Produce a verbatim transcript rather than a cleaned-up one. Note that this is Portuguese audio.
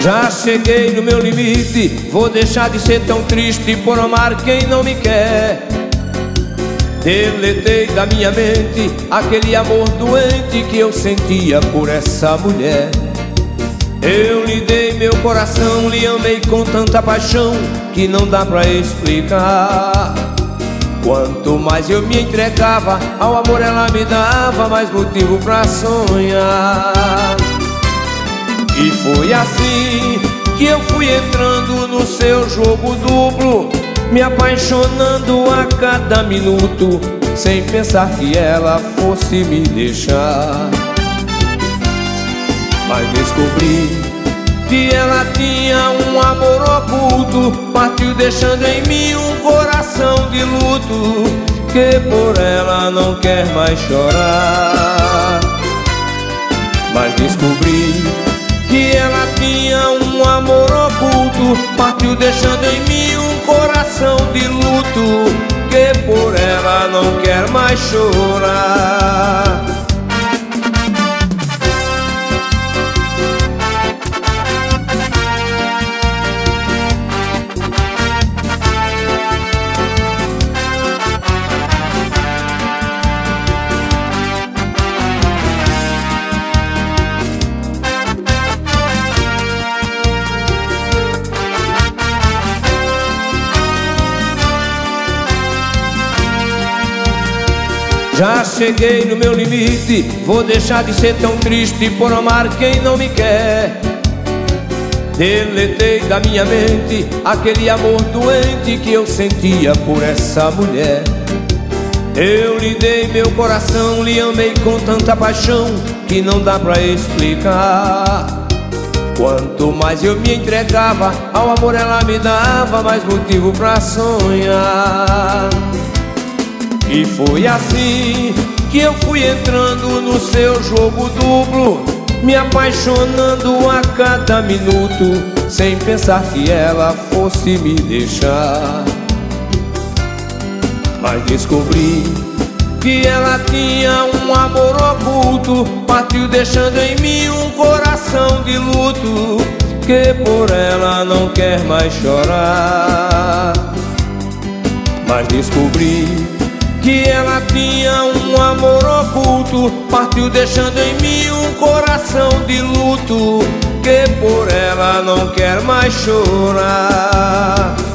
Já cheguei no meu limite, vou deixar de ser tão triste por amar quem não me quer. Deletei da minha mente aquele amor doente que eu sentia por essa mulher. Eu lhe dei meu coração, lhe amei com tanta paixão que não dá pra explicar. Quanto mais eu me entregava ao amor, ela me dava mais motivo pra sonhar. E foi assim que eu fui entrando no seu jogo duplo, me apaixonando a cada minuto, sem pensar que ela fosse me deixar. Mas descobri que ela tinha um amor oculto, partiu deixando em mim um coração de luto, que por ela não quer mais chorar. Mas descobri que ela tinha um amor oculto, partiu deixando em mim um coração de luto, que por ela não quer mais chorar. Já cheguei no meu limite, vou deixar de ser tão triste por amar quem não me quer. Deletei da minha mente aquele amor doente que eu sentia por essa mulher. Eu lhe dei meu coração, lhe amei com tanta paixão que não dá pra explicar. Quanto mais eu me entregava ao amor, ela me dava mais motivo pra sonhar. E foi assim que eu fui entrando no seu jogo duplo, me apaixonando a cada minuto, sem pensar que ela fosse me deixar. Mas descobri que ela tinha um amor oculto, partiu deixando em mim um coração de luto, que por ela não quer mais chorar. Mas descobri que ela tinha um amor oculto, partiu deixando em mim um coração de luto, que por ela não quer mais chorar.